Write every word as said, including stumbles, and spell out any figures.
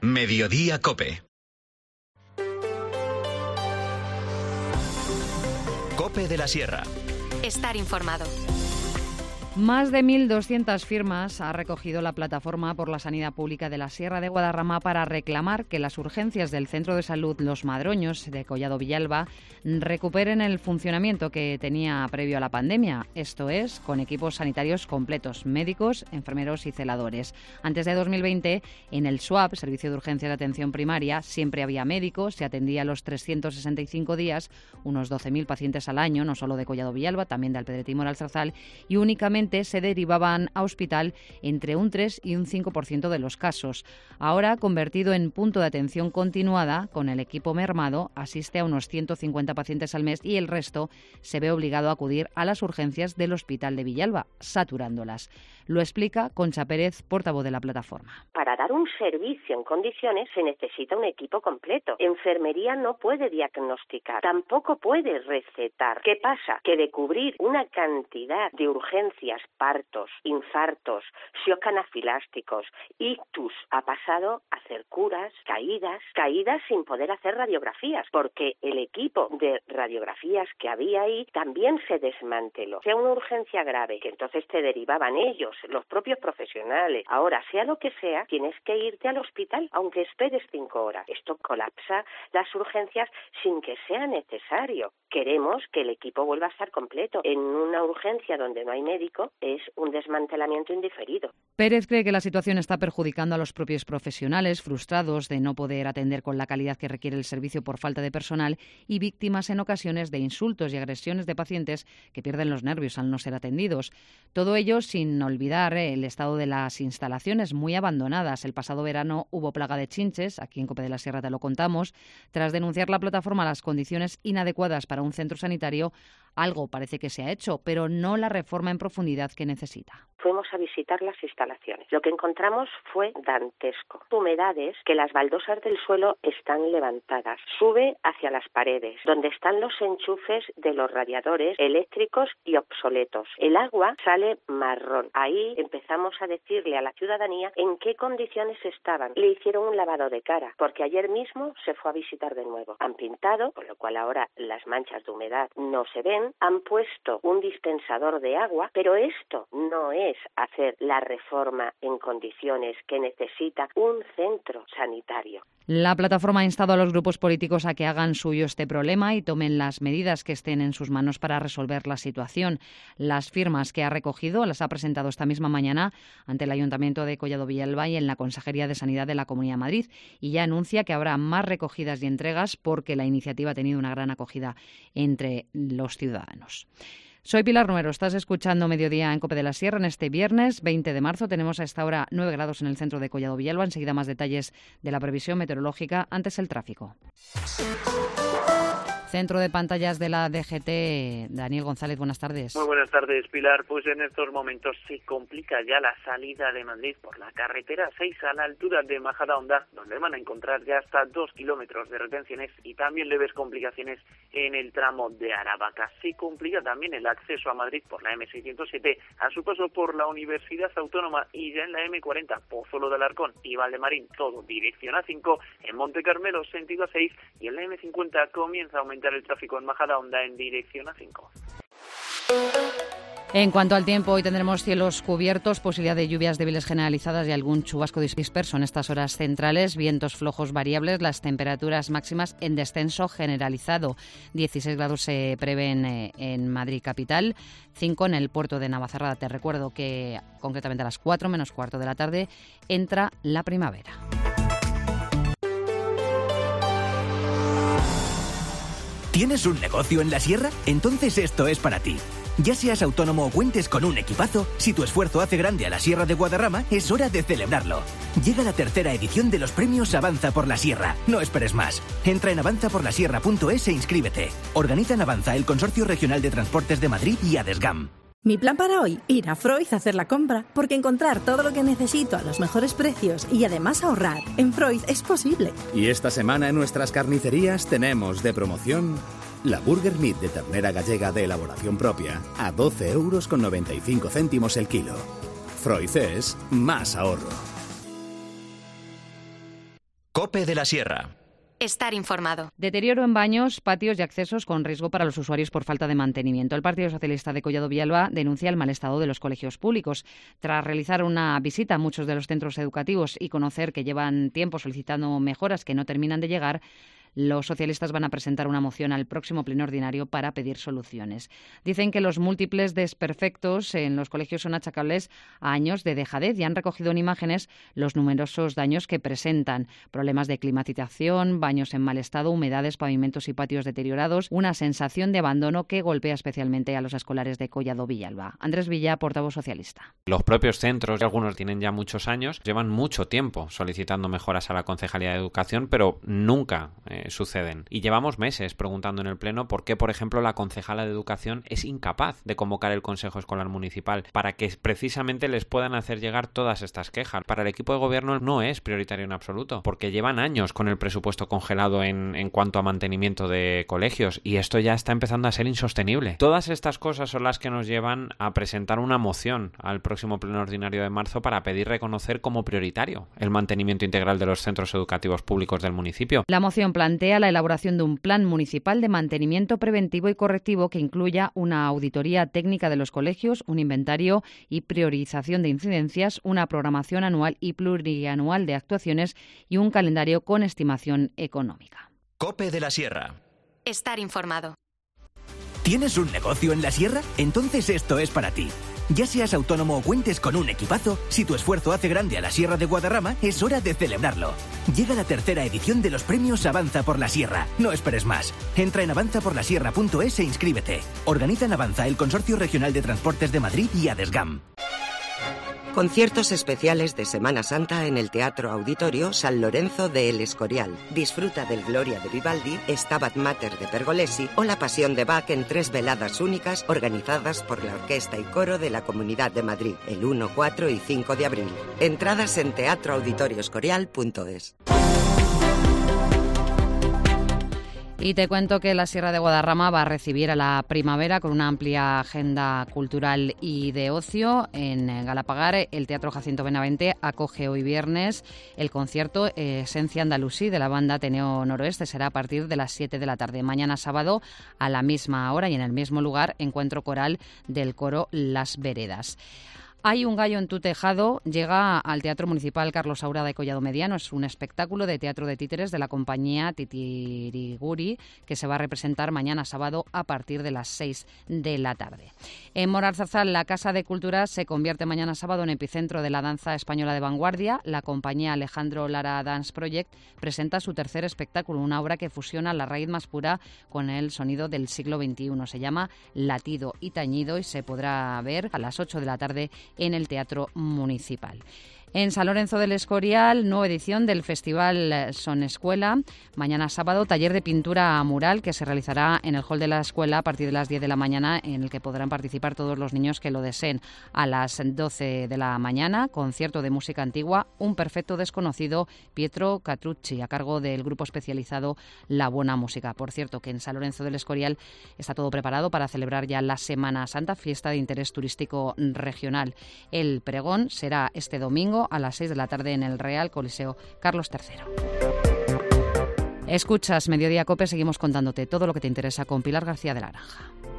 Mediodía COPE. COPE de la Sierra. Estar informado. Más de mil doscientas firmas ha recogido la Plataforma por la Sanidad Pública de la Sierra de Guadarrama para reclamar que las urgencias del Centro de Salud Los Madroños de Collado Villalba recuperen el funcionamiento que tenía previo a la pandemia, esto es, con equipos sanitarios completos, médicos, enfermeros y celadores. Antes de dos mil veinte, en el SUAP, Servicio de Urgencias de Atención Primaria, siempre había médicos, se atendía los trescientos sesenta y cinco días, unos doce mil pacientes al año, no solo de Collado Villalba, también de Alpedrete y Moralzarzal, y únicamente se derivaban a hospital entre un tres y un cinco por ciento de los casos. Ahora, convertido en punto de atención continuada, con el equipo mermado, asiste a unos ciento cincuenta pacientes al mes y el resto se ve obligado a acudir a las urgencias del Hospital de Villalba, saturándolas. Lo explica Concha Pérez, portavoz de la plataforma. Para dar un servicio en condiciones se necesita un equipo completo. Enfermería no puede diagnosticar, tampoco puede recetar. ¿Qué pasa? Que de cubrir una cantidad de urgencias, partos, infartos, shocks anafilásticos, ictus, ha pasado a hacer curas, caídas, caídas sin poder hacer radiografías, porque el equipo de radiografías que había ahí también se desmanteló. Sea una urgencia grave, que entonces te derivaban ellos, los propios profesionales. Ahora, sea lo que sea, tienes que irte al hospital, aunque esperes cinco horas. Esto colapsa las urgencias sin que sea necesario. Queremos que el equipo vuelva a estar completo. En una urgencia donde no hay médico, es un desmantelamiento indiferido. Pérez cree que la situación está perjudicando a los propios profesionales, frustrados de no poder atender con la calidad que requiere el servicio por falta de personal y víctimas en ocasiones de insultos y agresiones de pacientes que pierden los nervios al no ser atendidos. Todo ello sin olvidar el estado de las instalaciones muy abandonadas. El pasado verano hubo plaga de chinches, aquí en COPE de la Sierra te lo contamos. Tras denunciar la plataforma las condiciones inadecuadas para un centro sanitario, algo parece que se ha hecho, pero no la reforma en profundidad que necesita. Fuimos a visitar las instalaciones. Lo que encontramos fue dantesco. Humedades, que las baldosas del suelo están levantadas. Sube hacia las paredes, donde están los enchufes de los radiadores eléctricos y obsoletos. El agua sale marrón. Ahí empezamos a decirle a la ciudadanía en qué condiciones estaban. Le hicieron un lavado de cara, porque ayer mismo se fue a visitar de nuevo. Han pintado, con lo cual ahora las manchas de humedad no se ven. Han puesto un dispensador de agua, pero esto no es hacer la reforma en condiciones que necesita un centro sanitario. La plataforma ha instado a los grupos políticos a que hagan suyo este problema y tomen las medidas que estén en sus manos para resolver la situación. Las firmas que ha recogido las ha presentado esta misma mañana ante el Ayuntamiento de Collado Villalba y en la Consejería de Sanidad de la Comunidad de Madrid, y ya anuncia que habrá más recogidas y entregas porque la iniciativa ha tenido una gran acogida entre los ciudadanos. Soy Pilar Romero, estás escuchando Mediodía en COPE de la Sierra. En este viernes veinte de marzo tenemos a esta hora nueve grados en el centro de Collado Villalba. Enseguida más detalles de la previsión meteorológica. Antes el tráfico. Centro de pantallas de la D G T, Daniel González, buenas tardes. Muy buenas tardes, Pilar. Pues en estos momentos se complica ya la salida de Madrid por la carretera seis a la altura de Majadahonda, donde van a encontrar ya hasta dos kilómetros de retenciones y también leves complicaciones en el tramo de Aravaca. Se complica también el acceso a Madrid por la eme seiscientos siete a su paso por la Universidad Autónoma y ya en la eme cuarenta, Pozuelo de Alarcón y Valdemarín, todo dirección A cinco, en Monte Carmelo sentido A seis y en la eme cincuenta comienza a aumentar el tráfico en Majadahonda en dirección A cinco. En cuanto al tiempo, hoy tendremos cielos cubiertos, posibilidad de lluvias débiles generalizadas y algún chubasco disperso en estas horas centrales, vientos flojos variables, las temperaturas máximas en descenso generalizado. dieciséis grados se prevén eh, en Madrid capital, cinco en el puerto de Navacerrada. Te recuerdo que concretamente a las cuatro menos cuarto de la tarde entra la primavera. ¿Tienes un negocio en la sierra? Entonces esto es para ti. Ya seas autónomo o cuentes con un equipazo, si tu esfuerzo hace grande a la Sierra de Guadarrama, es hora de celebrarlo. Llega la tercera edición de los premios Avanza por la Sierra. No esperes más. Entra en avanza por la sierra punto es e inscríbete. Organizan Avanza, el Consorcio Regional de Transportes de Madrid y Adesgam. Mi plan para hoy, ir a Freud a hacer la compra, porque encontrar todo lo que necesito a los mejores precios y además ahorrar en Freud es posible. Y esta semana en nuestras carnicerías tenemos de promoción la Burger Meat de ternera gallega de elaboración propia a doce euros con noventa y cinco céntimos el kilo. Freud es más ahorro. COPE de la Sierra. Estar informado. Deterioro en baños, patios y accesos con riesgo para los usuarios por falta de mantenimiento. El Partido Socialista de Collado Villalba denuncia el mal estado de los colegios públicos. Tras realizar una visita a muchos de los centros educativos y conocer que llevan tiempo solicitando mejoras que no terminan de llegar, los socialistas van a presentar una moción al próximo pleno ordinario para pedir soluciones. Dicen que los múltiples desperfectos en los colegios son achacables a años de dejadez y han recogido en imágenes los numerosos daños que presentan. Problemas de climatización, baños en mal estado, humedades, pavimentos y patios deteriorados, una sensación de abandono que golpea especialmente a los escolares de Collado Villalba. Andrés Villa, portavoz socialista. Los propios centros, algunos tienen ya muchos años, llevan mucho tiempo solicitando mejoras a la Concejalía de Educación, pero nunca eh, suceden. Y llevamos meses preguntando en el Pleno por qué, por ejemplo, la concejala de Educación es incapaz de convocar el Consejo Escolar Municipal para que precisamente les puedan hacer llegar todas estas quejas. Para el equipo de gobierno no es prioritario en absoluto, porque llevan años con el presupuesto congelado en, en cuanto a mantenimiento de colegios y esto ya está empezando a ser insostenible. Todas estas cosas son las que nos llevan a presentar una moción al próximo Pleno Ordinario de marzo para pedir reconocer como prioritario el mantenimiento integral de los centros educativos públicos del municipio. La moción plantea plantea la elaboración de un plan municipal de mantenimiento preventivo y correctivo que incluya una auditoría técnica de los colegios, un inventario y priorización de incidencias, una programación anual y plurianual de actuaciones y un calendario con estimación económica. COPE de la Sierra. Estar informado. ¿Tienes un negocio en la sierra? Entonces esto es para ti. Ya seas autónomo o cuentes con un equipazo, si tu esfuerzo hace grande a la Sierra de Guadarrama, es hora de celebrarlo. Llega la tercera edición de los premios Avanza por la Sierra. No esperes más. Entra en avanza por la sierra punto es e inscríbete. Organizan Avanza, el Consorcio Regional de Transportes de Madrid y Adesgam. Conciertos especiales de Semana Santa en el Teatro Auditorio San Lorenzo de El Escorial. Disfruta del Gloria de Vivaldi, Stabat Mater de Pergolesi o La Pasión de Bach en tres veladas únicas organizadas por la Orquesta y Coro de la Comunidad de Madrid el uno, cuatro y cinco de abril. Entradas en teatro auditorio escorial punto es. Y te cuento que la Sierra de Guadarrama va a recibir a la primavera con una amplia agenda cultural y de ocio. En Galapagar, el Teatro Jacinto Benavente acoge hoy viernes el concierto Esencia Andalusí de la banda Ateneo Noroeste. Será a partir de las siete de la tarde. Mañana sábado, a la misma hora y en el mismo lugar, encuentro coral del coro Las Veredas. Hay un gallo en tu tejado, llega al Teatro Municipal Carlos Saura de Collado Mediano. Es un espectáculo de teatro de títeres de la compañía Titiriguri que se va a representar mañana sábado a partir de las seis de la tarde. En Moralzarzal, la Casa de Cultura se convierte mañana sábado en epicentro de la danza española de vanguardia. La compañía Alejandro Lara Dance Project presenta su tercer espectáculo, una obra que fusiona la raíz más pura con el sonido del siglo veintiuno. Se llama Latido y Tañido y se podrá ver a las ocho de la tarde en el Teatro Municipal. En San Lorenzo del Escorial, nueva edición del Festival Son Escuela. Mañana sábado, taller de pintura mural que se realizará en el hall de la escuela a partir de las diez de la mañana, en el que podrán participar todos los niños que lo deseen. A las doce de la mañana, concierto de música antigua, Un perfecto desconocido, Pietro Catrucci, a cargo del grupo especializado La Buena Música. Por cierto, que en San Lorenzo del Escorial está todo preparado para celebrar ya la Semana Santa, fiesta de interés turístico regional. El pregón será este domingo a las seis de la tarde en el Real Coliseo Carlos tercero. Escuchas Mediodía COPE, seguimos contándote todo lo que te interesa con Pilar García de la Granja.